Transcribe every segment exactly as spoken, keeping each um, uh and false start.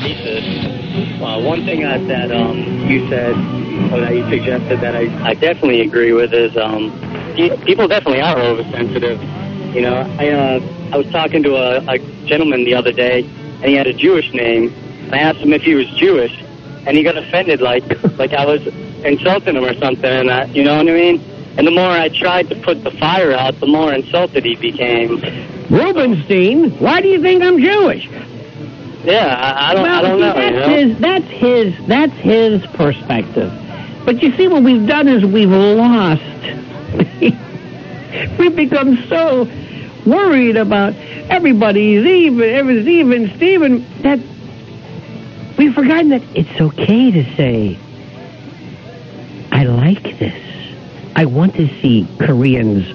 racist. Uh, one thing that, that um, you said, or that you suggested that I, I definitely agree with is um, people definitely are oversensitive. You know, I uh, I was talking to a, a gentleman the other day, and he had a Jewish name. I asked him if he was Jewish, and he got offended, like like I was insulting him or something. And I, you know what I mean? And the more I tried to put the fire out, the more insulted he became. Rubenstein, why do you think I'm Jewish? Yeah, I, I don't, well, I don't see, know. That's, you know? his, that's his. That's his perspective. But you see, what we've done is we've lost. We've become so worried about everybody's even, everybody's even, Steven, that we've forgotten that it's okay to say, I like this. I want to see Koreans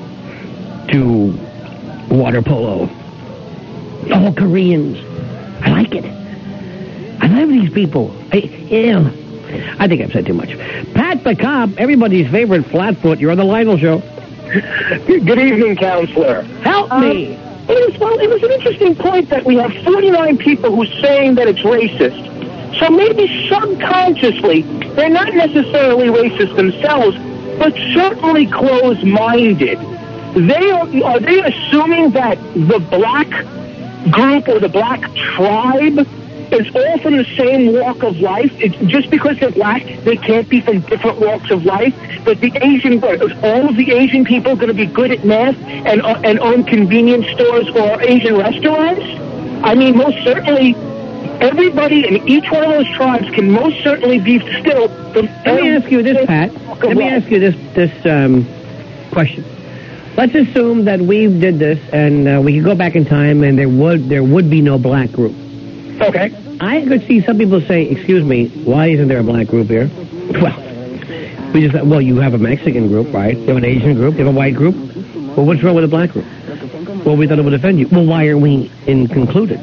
do water polo. Oh, Koreans. I like it. I love these people. I, yeah. I think I've said too much. Pat the Cop, everybody's favorite flatfoot. You're on the Lionel Show. Good evening, Counselor. Help um, me. It was, well, it was an interesting point that we have forty-nine people who are saying that it's racist. So maybe subconsciously, they're not necessarily racist themselves, but certainly closed-minded. They are, are they assuming that the black group or the black tribe is all from the same walk of life? It's just because they're black, they can't be from different walks of life. But the Asian, all of the Asian people going to be good at math and uh, and own convenience stores or Asian restaurants? I mean, most certainly, everybody in each one of those tribes can most certainly be still. From Let me ask you this, Pat. Let me ask you this this um, question. Let's assume that we did this and uh, we could go back in time and there would there would be no black group. Okay. I could see some people say, excuse me, why isn't there a black group here? Well, we just, well, you have a Mexican group, right? You have an Asian group, you have a white group. Well, what's wrong with a black group? Well, we thought it would offend you. Well, why are we included?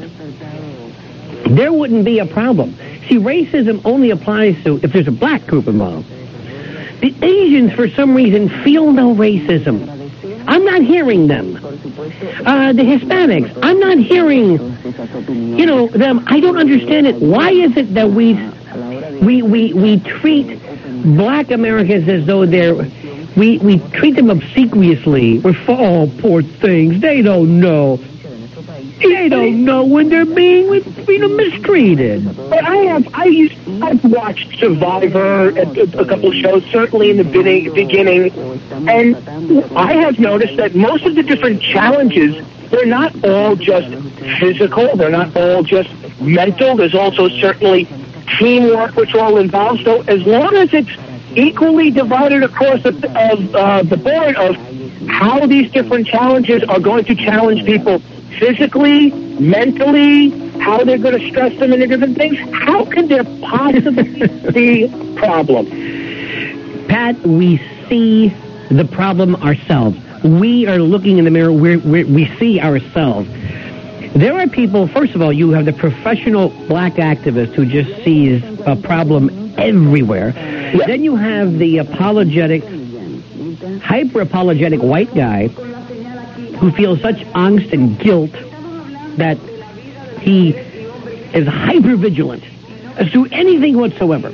There wouldn't be a problem. See, racism only applies to if there's a black group involved. The Asians, for some reason, feel no racism. I'm not hearing them. Uh, the Hispanics, I'm not hearing, you know, them. I don't understand it. Why is it that we we we we treat black Americans as though they're, we, we treat them obsequiously? We're, oh, poor things. They don't know. They don't know when they're being, you know, mistreated. But I have, I used, I've watched Survivor, a, a couple of shows, certainly in the beginning, and I have noticed that most of the different challenges, they're not all just physical, they're not all just mental, there's also certainly teamwork which all involved. So as long as it's equally divided across the, of, uh, the board of how these different challenges are going to challenge people physically, mentally, how they're going to stress them into different things, how can there possibly be a problem? Pat, we see the problem ourselves. We are looking in the mirror, we're, we're, we see ourselves. There are people, first of all, you have the professional black activist who just sees a problem everywhere. Yeah. Then you have the apologetic, hyper-apologetic white guy who feels such angst and guilt that he is hyper-vigilant as to anything whatsoever.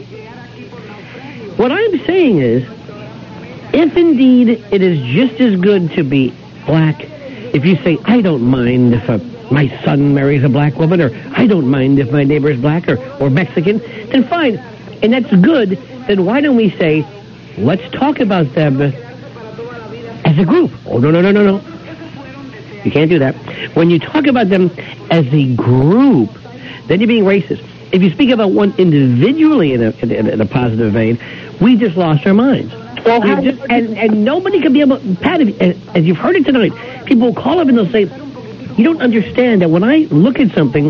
What I'm saying is, if indeed it is just as good to be black, if you say, I don't mind if a, my son marries a black woman, or I don't mind if my neighbor is black or, or Mexican, then fine. And that's good. Then why don't we say, let's talk about them as a group? Oh, no, no, no, no, no. You can't do that. When you talk about them as a group, then you're being racist. If you speak about one individually in a, in a, in a positive vein, we just lost our minds. Well, just, and, and nobody can be able... Pat, as, as you've heard it tonight, people will call up and they'll say, you don't understand that when I look at something,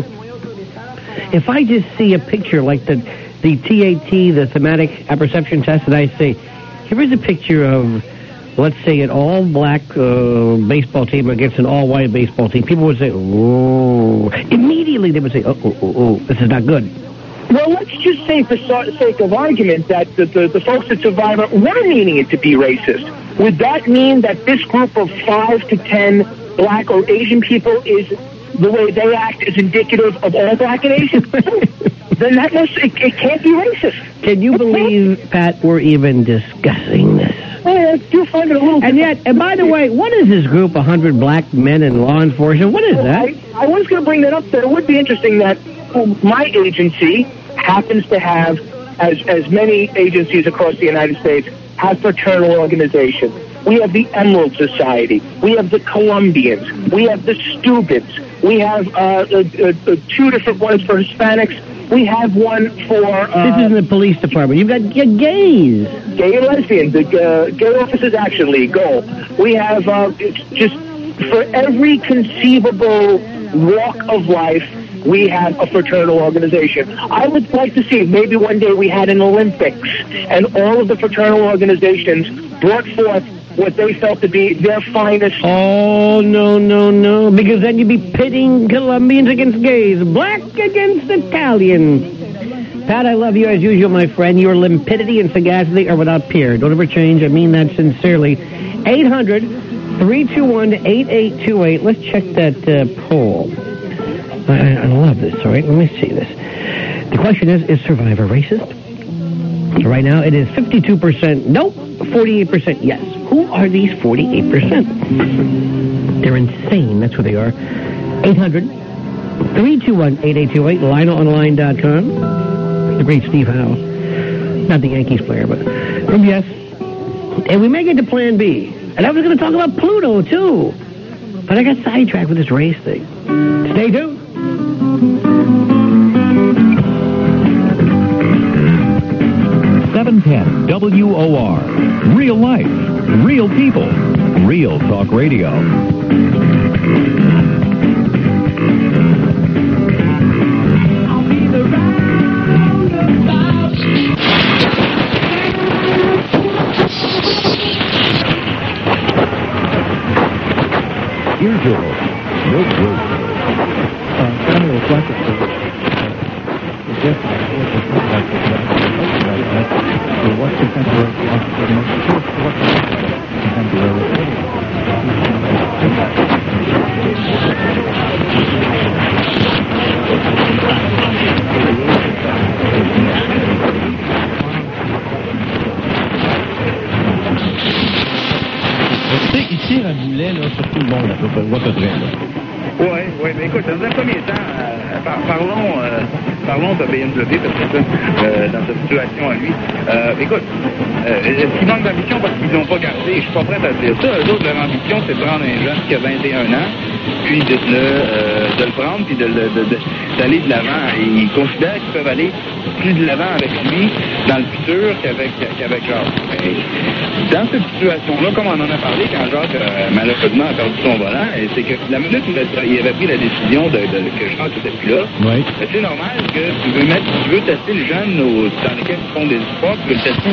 if I just see a picture like the, the T A T, the thematic apperception test, and I say, here is a picture of... let's say an all-black uh, baseball team against an all-white baseball team, people would say, oh. Immediately they would say, oh, oh, oh, oh, this is not good. Well, let's just say, for sake of argument, that the, the, the folks at Survivor were meaning it to be racist. Would that mean that this group of five to ten black or Asian people is, the way they act is indicative of all black and Asian? then that must, it, it can't be racist. Can you believe, Pat, we're even discussing this? Well, I do find it a little... And yet, and by the way, what is this group, one hundred black men in law enforcement? What is that? I, I was going to bring that up, that it would be interesting that my agency happens to have, as, as many agencies across the United States, have fraternal organizations. We have the Emerald Society. We have the Colombians. We have the Stubids. We have uh, uh, uh, two different ones for Hispanics. We have one for... Uh, this is in the police department. You've got your gays. Gay and lesbian. The uh, Gay Officers Action League, GO. We have uh, it's just for every conceivable walk of life, we have a fraternal organization. I would like to see maybe one day we had an Olympics and all of the fraternal organizations brought forth what they felt to be their finest. Oh, no, no, no. Because then you'd be pitting Colombians against gays, black against Italian. Pat, I love you as usual, my friend. Your limpidity and sagacity are without peer. Don't ever change. I mean that sincerely. eight hundred, three two one, eight eight two eight. Let's check that uh, poll. I, I love this, all right? Let me see this. The question is, is Survivor racist? Right now, it is fifty-two percent nope, forty-eight percent yes. Who are these forty-eight percent? They're insane. That's what they are. eight hundred, three two one, eight eight two eight, Lionel Online dot com. The great Steve Howe. Not the Yankees player, but from yes. And we may get to Plan B. And I was going to talk about Pluto, too. But I got sidetracked with this race thing. Stay tuned. seven ten W O R. Real life, real people, real talk radio. I'll be the roundabout. Here's your host, Milt Wilson. Kind of reflective of the difference what's contemporary philosophy, the most important what's contemporary Tu sais, ici, Raboulet, là, surtout le monde, à peu près, à peu près, là. Oui, oui, mais écoute, dans un premier temps, euh, par, parlons, euh, parlons de B M W, parce que ça, euh, dans cette situation à lui. Euh, écoute, euh, est-ce qu'ils manquent d'ambition parce qu'ils n'ont pas gardé? Je suis pas prêt à dire ça. Eux autres, leur ambition, c'est de prendre un jeune qui a vingt et un ans, puis de, le, euh, de le prendre, puis de, de, de, d'aller de l'avant. Et ils considèrent qu'ils peuvent aller plus de l'avant avec lui dans le futur qu'avec, qu'avec Jacques. Mais dans cette situation-là, comme on en a parlé quand Jacques, euh, malheureusement, a perdu son volant, c'est que la minute où il avait pris la décision de, de, que Jacques n'était plus là, oui. C'est normal que tu veux mettre, tu veux tester le jeune au, dans lesquels ils font des espoirs, tu veux le tester.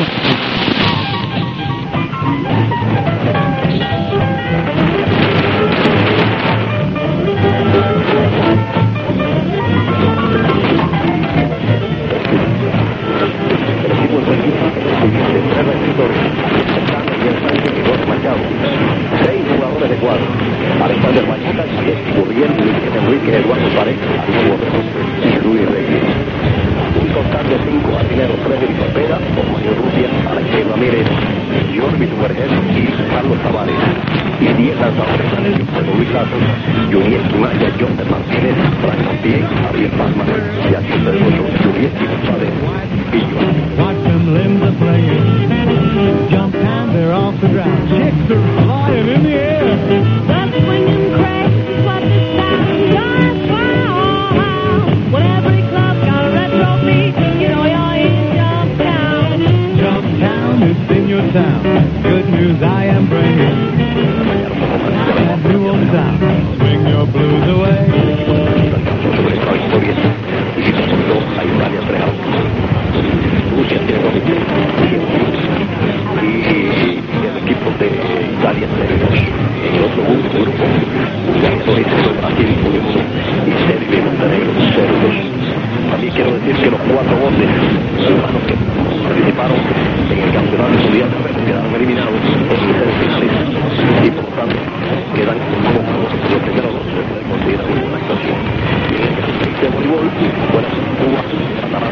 Seis jugadores de cuadro. Alexander Machuca, Gurriel, Enrique Eduardo Pareja, y Luis Reyes. Un total de cinco artilleros: Frederick Cepeda, Mario Rusia, Alexei Ramírez, Jordi Tuberger y Carlos Tavares. Y diez lanzadores: Luis Lazo, Juniel Tunaya, Joseph Martínez, Frank Montiel, Javier Pazman, Yachi Pedroso, Juliet y González. Watch them limbs are playing. Jump and they're off the ground. Chicks are flying in the air. The swinging craze is what the sound does. Wow. When every club got a retro beat, you know you're in Jumptown. Jumptown is in your town. Good news I am bringing. That new old town. Swing your blues away. Rusia tiene dos equipos y el equipo de Italia tiene dos. En el otro grupo, jugadores de Brasil y Serbia y Montenegro cero dos. También quiero decir que los cuatro voces ciudadanos que participaron en el campeonato mundial quedaron eliminados por sus semifinales y por lo tanto quedan como los primeros dos se puede considerar una actuación. En el de voleibol, bueno, Cuba,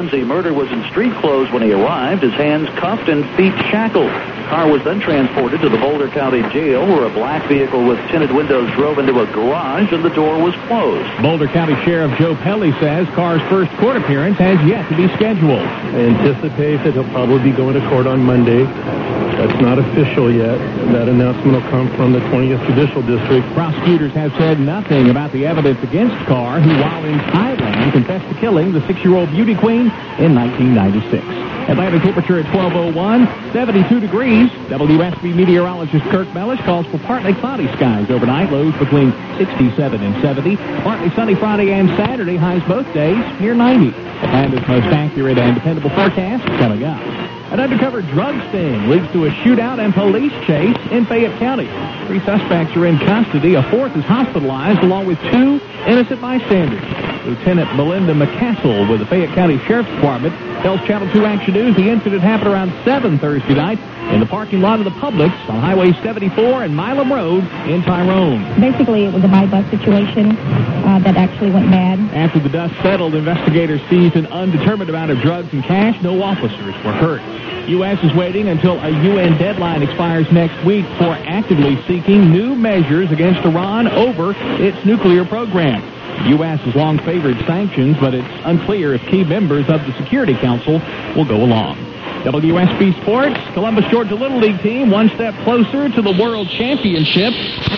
The murderer was in street clothes when he arrived, his hands cuffed and feet shackled. Car was then transported to the Boulder County Jail, where a black vehicle with tinted windows drove into a garage and the door was closed. Boulder County Sheriff Joe Pelly says Carr's first court appearance has yet to be scheduled. I anticipate that he'll probably be going to court on Monday. That's not official yet. That announcement will come from the twentieth Judicial District. Prosecutors have said nothing about the evidence against Carr, who while in Thailand confessed to killing the six-year-old beauty queen in nineteen ninety-six. Atlantic temperature at twelve oh one, seventy-two degrees. W S B meteorologist Kirk Mellish calls for partly cloudy skies overnight, lows between sixty-seven and seventy. Partly sunny Friday and Saturday, highs both days near ninety. Atlanta's most accurate and dependable forecast coming up. An undercover drug sting leads to a shootout and police chase in Fayette County. Three suspects are in custody. A fourth is hospitalized, along with two innocent bystanders. Lieutenant Melinda McCassell with the Fayette County Sheriff's Department tells Channel two Action News the incident happened around seven Thursday night in the parking lot of the Publix on Highway seventy-four and Milam Road in Tyrone. Basically, it was a buy-bus situation uh, that actually went bad. After the dust settled, investigators seized an undetermined amount of drugs and cash. No officers were hurt. U S is waiting until a U N deadline expires next week for actively seeking new measures against Iran over its nuclear program. The U S has long favored sanctions, but it's unclear if key members of the Security Council will go along. W S B Sports, Columbus, Georgia Little League team one step closer to the World Championship.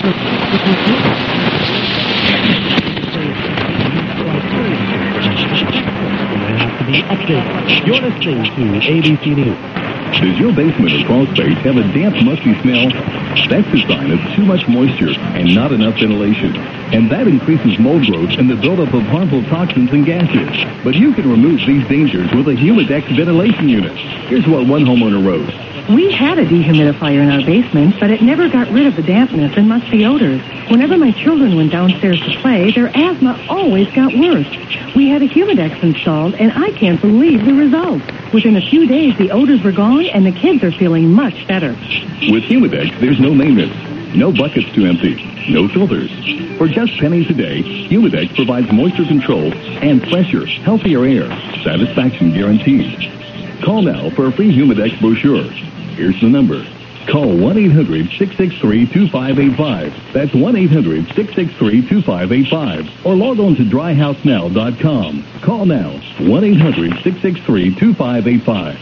You're listening to A B C News. Does your basement or crawl space have a damp, musty smell? That's a sign of too much moisture and not enough ventilation. And that increases mold growth and the buildup of harmful toxins and gases. But you can remove these dangers with a Humidex ventilation unit. Here's what one homeowner wrote. We had a dehumidifier in our basement, but it never got rid of the dampness and musty odors. Whenever my children went downstairs to play, their asthma always got worse. We had a Humidex installed, and I can't believe the results. Within a few days, the odors were gone, and the kids are feeling much better. With Humidex, there's no maintenance, no buckets to empty, no filters. For just pennies a day, Humidex provides moisture control and fresher, healthier air. Satisfaction guaranteed. Call now for a free Humidex brochure. Here's the number. Call one eight hundred six six three two five eight five. That's one eight hundred six six three two five eight five. Or log on to dry house now dot com. Call now. one eight hundred six six three two five eight five.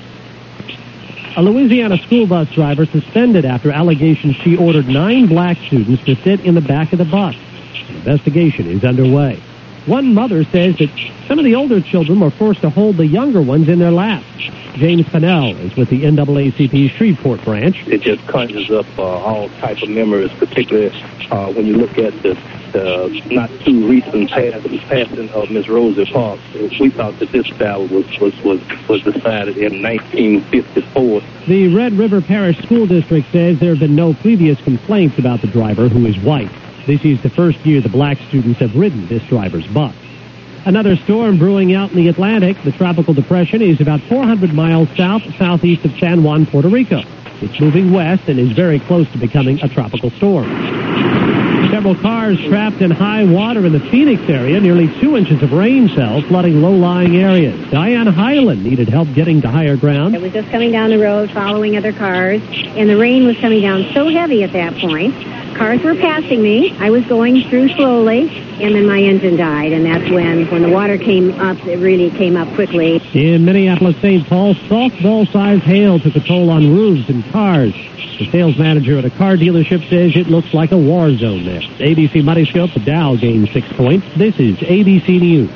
A Louisiana school bus driver suspended after allegations she ordered nine black students to sit in the back of the bus. An investigation is underway. One mother says that some of the older children were forced to hold the younger ones in their laps. James Pennell is with the N double A C P Shreveport branch. It just conjures up uh, all type of memories, particularly uh, when you look at the, the not too recent pass, passing of Miss Rosa Parks. We thought that this battle was, was, was, was decided in nineteen fifty-four. The Red River Parish School District says there have been no previous complaints about the driver, who is white. This is the first year the black students have ridden this driver's bus. Another storm brewing out in the Atlantic. The tropical depression is about four hundred miles south, southeast of San Juan, Puerto Rico. It's moving west and is very close to becoming a tropical storm. Several cars trapped in high water in the Phoenix area. Nearly two inches of rain fell, flooding low-lying areas. Diane Hyland needed help getting to higher ground. I was just coming down the road following other cars, and the rain was coming down so heavy at that point. Cars were passing me. I was going through slowly, and then my engine died, and that's when, when the water came up, it really came up quickly. In Minneapolis, Saint Paul, softball-sized hail took a toll on roofs and cars. The sales manager at a car dealership says it looks like a war zone there. A B C Money Scope, the Dow gained six points. This is A B C News.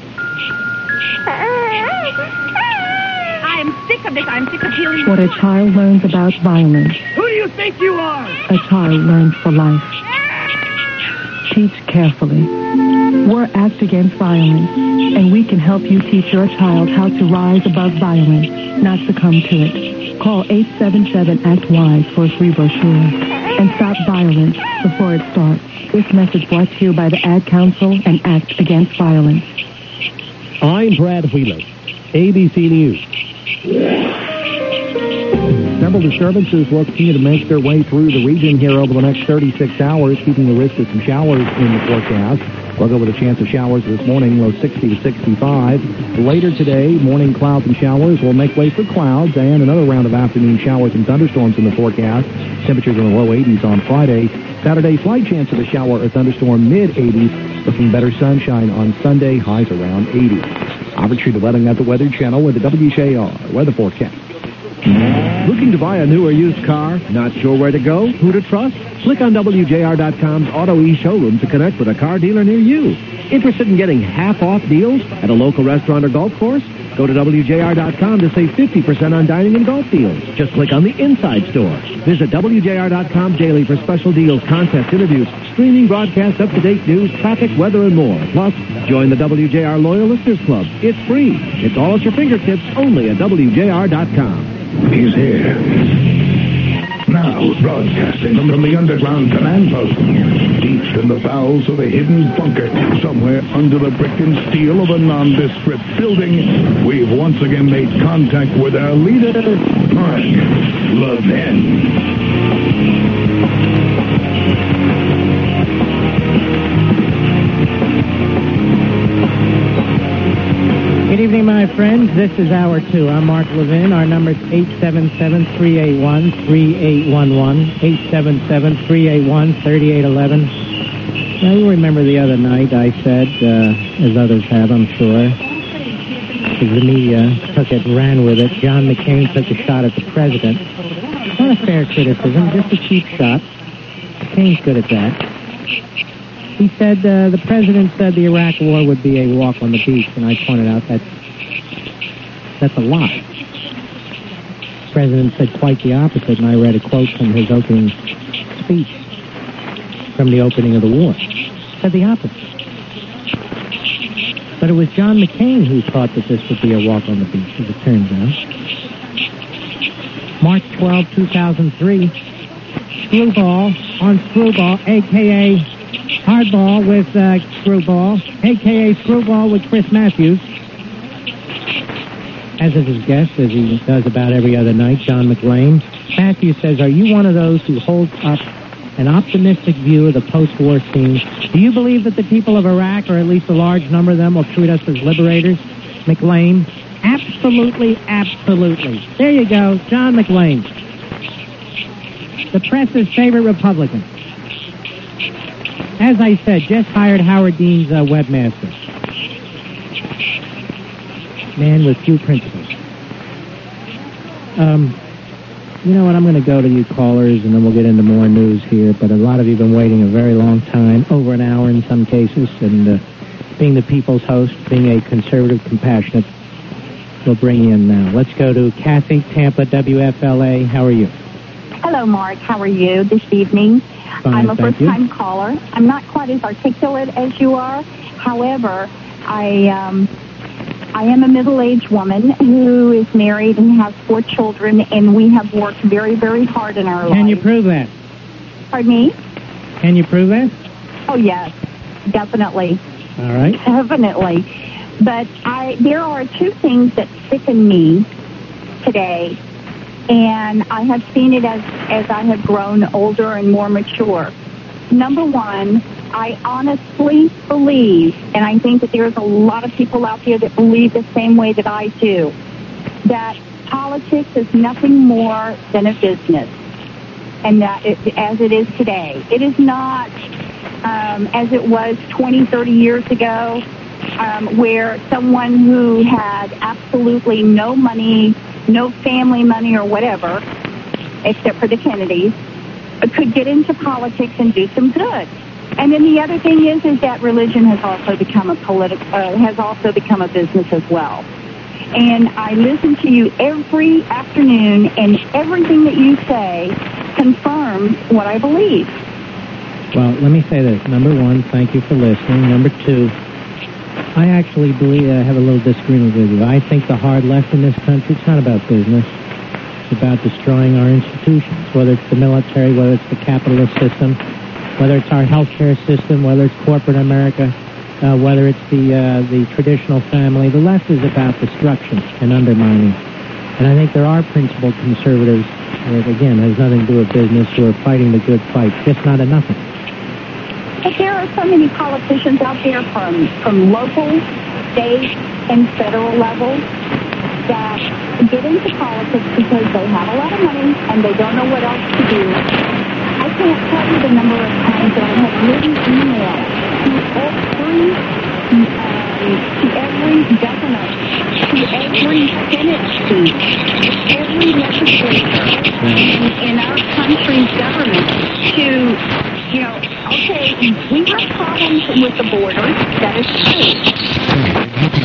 I'm sick of this. I'm sick of hearing. What a child learns about violence, Who do you think you are? a child learns for life. Teach carefully. We're Act Against Violence, and we can help you teach your child how to rise above violence, not succumb to it. Call eight seven seven, ACT WISE for a free brochure. And stop violence before it starts. This message brought to you by the Ad Council and Act Against Violence. I'm Brad Wheeler, A B C News. Several disturbances will continue to make their way through the region here over the next thirty-six hours, keeping the risk of some showers in the forecast. We'll go with a chance of showers this morning, low sixty to sixty-five. Later today, morning clouds and showers will make way for clouds and another round of afternoon showers and thunderstorms in the forecast. Temperatures in the low eighties on Friday. Saturday, slight chance of a shower or thunderstorm, mid eighties. Looking better sunshine on Sunday, highs around eighty. Albert Treat at the Weather Channel with the W J R weather forecast. Looking to buy a new or used car? Not sure where to go? Who to trust? Click on W J R dot com's Auto E showroom to connect with a car dealer near you. Interested in getting half-off deals at a local restaurant or golf course? Go to W J R dot com to save fifty percent on dining and golf deals. Just click on the Inside Store. Visit W J R dot com daily for special deals, contests, interviews, streaming, broadcast, up-to-date news, traffic, weather, and more. Plus, join the W J R Loyal Listeners Club. It's free. It's all at your fingertips, only at W J R dot com. He's here. Now, broadcasting from the underground command post, deep in the bowels of a hidden bunker, somewhere under the brick and steel of a nondescript building, we've once again made contact with our leader, Mark Levin. Good evening, my friends. This is Hour two. I'm Mark Levin. Our number is eight seven seven, three eight one, three eight one one, eight seven seven, three eight one, three eight one one. Now, you remember the other night I said, uh, as others have, I'm sure, because the media took it and ran with it, John McCain took a shot at the president. Not a fair criticism, just a cheap shot. McCain's good at that. He said uh, the president said the Iraq war would be a walk on the beach, and I pointed out that that's a lie. The president said quite the opposite, and I read a quote from his opening speech from the opening of the war. Said the opposite. But it was John McCain who thought that this would be a walk on the beach, as it turns out. March twelfth, two thousand three, Screwball on Screwball, a k a. Hardball with uh, Screwball, a k a. Screwball with Chris Matthews. As is his guest, as he does about every other night, John McLean. Matthews says, are you one of those who holds up an optimistic view of the post-war scene? Do you believe that the people of Iraq, or at least a large number of them, will treat us as liberators? McLean, absolutely, absolutely. There you go, John McLean. The press's favorite Republican. As I said, just hired Howard Dean's uh, webmaster. Man with few principles. Um, you know what, I'm going to go to you callers, and then we'll get into more news here, but a lot of you have been waiting a very long time, over an hour in some cases, and uh, being the people's host, being a conservative, compassionate, we'll bring you in now. Let's go to Kathy, Tampa, W F L A. How are you? Hello, Mark. How are you this evening? Fine, I'm a thank first-time you. caller. I'm not quite as articulate as you are. However, I um, I am a middle-aged woman who is married and has four children, and we have worked very, very hard in our lives. Can you prove that? Pardon me? Can you prove that? Oh, yes, definitely. All right. Definitely. But I there are two things that sicken me today, and I have seen it as, as I have grown older and more mature. Number one, I honestly believe, and I think that there's a lot of people out there that believe the same way that I do, that politics is nothing more than a business, and that it, as it is today. It is not um, as it was twenty, thirty years ago, um, where someone who had absolutely no money, no family money or whatever, except for the Kennedys, could get into politics and do some good. And then the other thing is, is that religion has also become a politi- uh, has also become a business as well. And I listen to you every afternoon, and everything that you say confirms what I believe. Well, let me say this. Number one, thank you for listening. Number two, I actually believe I have a little disagreement with you. I think the hard left in this country, it's not about business. It's about destroying our institutions, whether it's the military, whether it's the capitalist system, whether it's our healthcare system, whether it's corporate America, uh, whether it's the uh, the traditional family. The left is about destruction and undermining. And I think there are principled conservatives that, again, has nothing to do with business, who are fighting the good fight, just not enough of it. But there are so many politicians out there from, from local, state, and federal levels that get into politics because they have a lot of money and they don't know what else to do. I can't tell you the number of times that I have written emails to every, um, to every governor, to every Senate seat, to every legislator in, in our country's government to, you know, okay, we have problems with the border. That is true.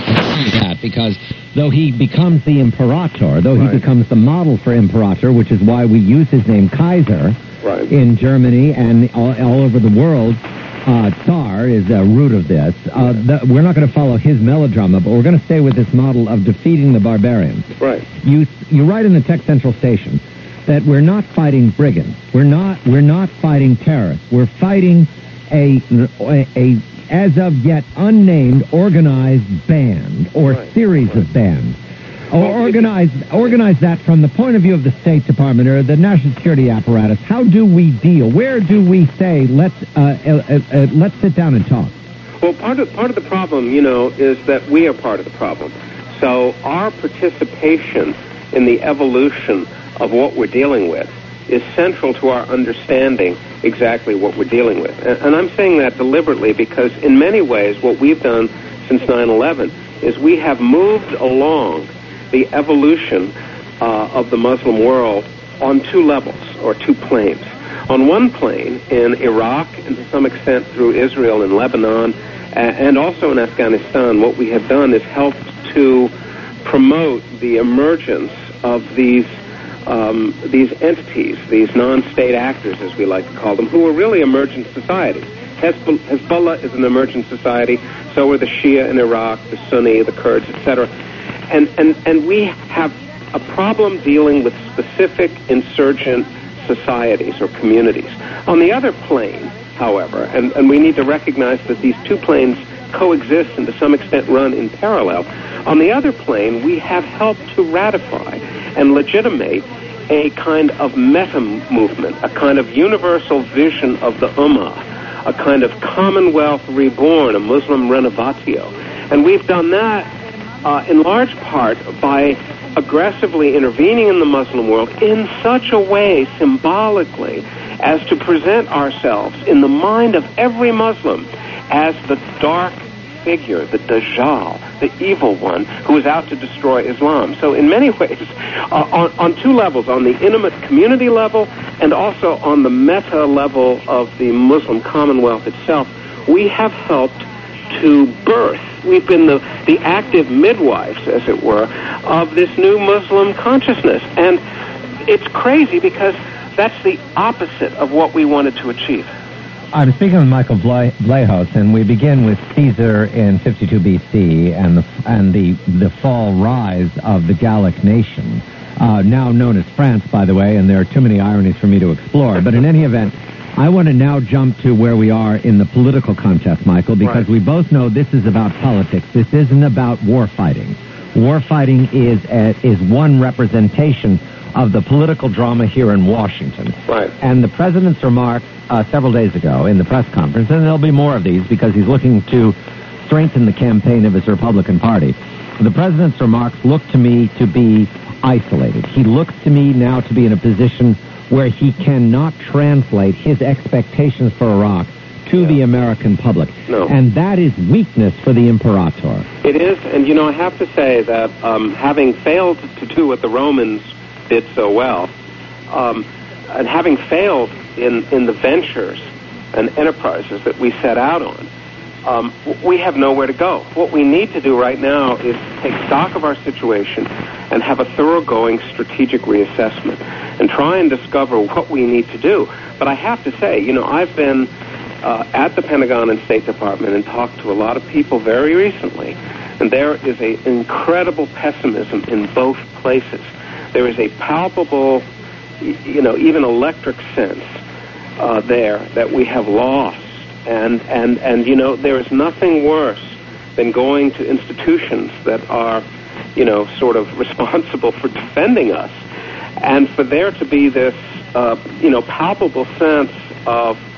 That because though he becomes the imperator, though he Right. becomes the model for imperator, which is why we use his name Kaiser Right. in Germany and all, all over the world, uh, Tsar is the root of this. Uh, the, we're not going to follow his melodrama, but we're going to stay with this model of defeating the barbarians. Right. You you write in the Tech Central Station that we're not fighting brigands. We're not we're not fighting terrorists. We're fighting a a, a as of yet unnamed organized band or Right. series of bands. Or organize organize that from the point of view of the State Department or the national security apparatus. How do we deal? Where do we say let's uh, uh, uh, let's sit down and talk? Well, part of part of the problem, you know, is that we are part of the problem. So our participation in the evolution of what we're dealing with is central to our understanding exactly what we're dealing with. And, and I'm saying that deliberately because in many ways what we've done since nine eleven is we have moved along the evolution uh, of the Muslim world on two levels or two planes. On one plane, in Iraq, and to some extent through Israel and Lebanon, a- and also in Afghanistan, what we have done is helped to promote the emergence of these um, these entities, these non-state actors, as we like to call them, who are really emergent societies. Hezbollah, Hezbollah is an emergent society, so are the Shia in Iraq, the Sunni, the Kurds, et cetera. And, and, and we have a problem dealing with specific insurgent societies or communities. On the other plane, however, and, and we need to recognize that these two planes coexist and to some extent run in parallel, on the other plane we have helped to ratify and legitimate a kind of meta-movement, a kind of universal vision of the Ummah, a kind of Commonwealth reborn, a Muslim renovatio. And we've done that Uh, in large part by aggressively intervening in the Muslim world in such a way, symbolically, as to present ourselves in the mind of every Muslim as the dark figure, the Dajjal, the evil one who is out to destroy Islam. So in many ways, uh, on, on two levels, on the intimate community level and also on the meta level of the Muslim Commonwealth itself, we have helped to birth. We've been the, the active midwives, as it were, of this new Muslim consciousness. And it's crazy because that's the opposite of what we wanted to achieve. I'm speaking with Michael Ble- Blehos, and we begin with Caesar in fifty-two B C and the and the the fall rise of the Gallic nation, uh, now known as France, by the way. And there are too many ironies for me to explore. But in any event, I want to now jump to where we are in the political contest, Michael, because Right. we both know this is about politics. This isn't about war fighting. War fighting is a, is one representation of the political drama here in Washington. Right. And the president's remarks uh, several days ago in the press conference, and there'll be more of these because he's looking to strengthen the campaign of his Republican Party. The president's remarks look to me to be isolated. He looks to me now to be in a position where he cannot translate his expectations for Iraq to the American public. No. And that is weakness for the imperator. It is, and you know, I have to say that um, having failed to do what the Romans did so well, um, and having failed in, in the ventures and enterprises that we set out on, um, we have nowhere to go. What we need to do right now is take stock of our situation and have a thoroughgoing strategic reassessment and try and discover what we need to do. But I have to say, you know, I've been uh, at the Pentagon and State Department and talked to a lot of people very recently, and there is an incredible pessimism in both places. There is a palpable, you know, even electric sense uh, there that we have lost. And, and, and, you know, there is nothing worse than going to institutions that are, you know, sort of responsible for defending us, and for there to be this, uh, you know, palpable sense of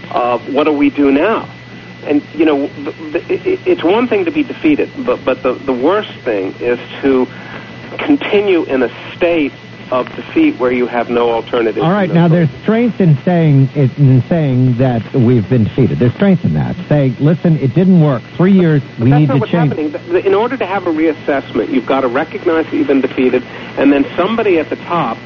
uh, what do we do now? And, you know, the, the, it's one thing to be defeated, but, but the, the worst thing is to continue in a state of defeat where you have no alternative. All right, no now there's strength in saying in saying that we've been defeated. There's strength in that. Saying, listen, it didn't work. Three years, we That's need not to what's change. happening. In order to have a reassessment, you've got to recognize that you've been defeated, and then somebody at the top,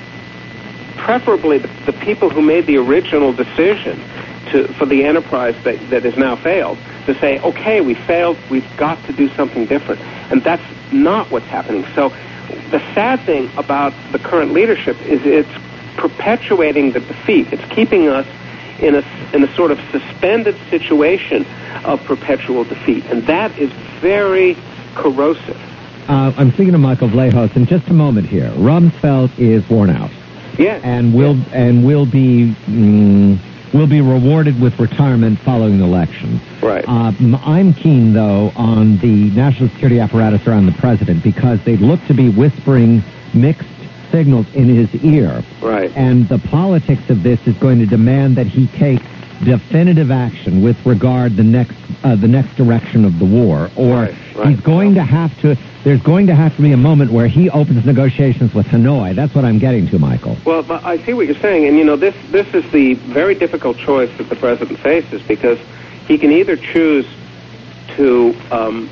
preferably the, the people who made the original decision to, for the enterprise that, that has now failed, to say, okay, we failed, we've got to do something different. And that's not what's happening. So the sad thing about the current leadership is it's perpetuating the defeat. It's keeping us in a, in a sort of suspended situation of perpetual defeat. And that is very corrosive. Uh, I'm speaking to Michael Vlahos in just a moment here. Rumsfeld is worn out. Yes. And will yes. and will be mm, will be rewarded with retirement following the election. Right. Uh, I'm keen, though, on the national security apparatus around the president because they look to be whispering mixed signals in his ear. Right. And the politics of this is going to demand that he take definitive action with regard the next uh, the next direction of the war, or right, right. he's going to have to. There's going to have to be a moment where he opens negotiations with Hanoi. That's what I'm getting to, Michael. Well, but I see what you're saying, and you know this this is the very difficult choice that the president faces because he can either choose to um,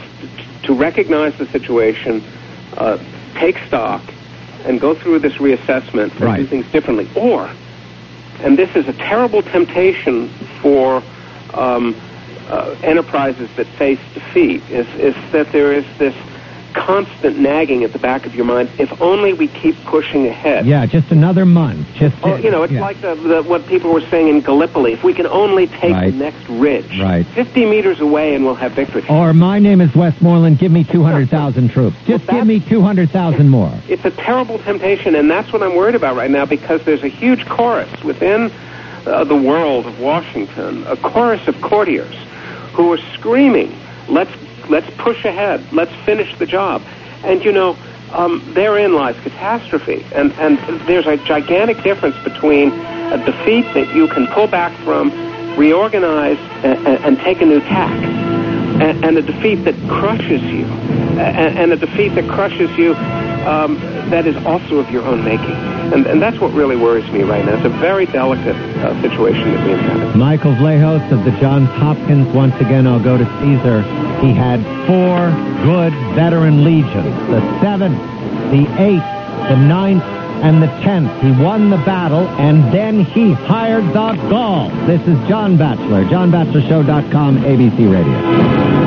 to recognize the situation, uh, take stock, and go through this reassessment and right. do things differently, or, and this is a terrible temptation for um, uh, enterprises that face defeat, is is that there is this constant nagging at the back of your mind. If only we keep pushing ahead. Yeah, just another month. Just oh, you know, it's yeah. like the, the, what people were saying in Gallipoli. If we can only take right. the next ridge, right. fifty meters away, and we'll have victory. Or my name is Westmoreland. Give me two hundred thousand troops. Just well, give me two hundred thousand more. It's a terrible temptation, and that's what I'm worried about right now because there's a huge chorus within uh, the world of Washington, a chorus of courtiers who are screaming, "Let's let's push ahead. Let's finish the job." And, you know, um, therein lies catastrophe. And, and there's a gigantic difference between a defeat that you can pull back from, reorganize, and, and take a new tack, and, and a defeat that crushes you, and, and a defeat that crushes you um, that is also of your own making. And, and that's what really worries me right now. It's a very delicate uh, situation that we inhabit. Michael Vlahos of the Johns Hopkins. Once again, I'll go to Caesar. He had four good veteran legions. The seventh, the eighth, the ninth, and the tenth. He won the battle, and then he hired the Gauls. This is John Batchelor, john batchelor show dot com, A B C Radio.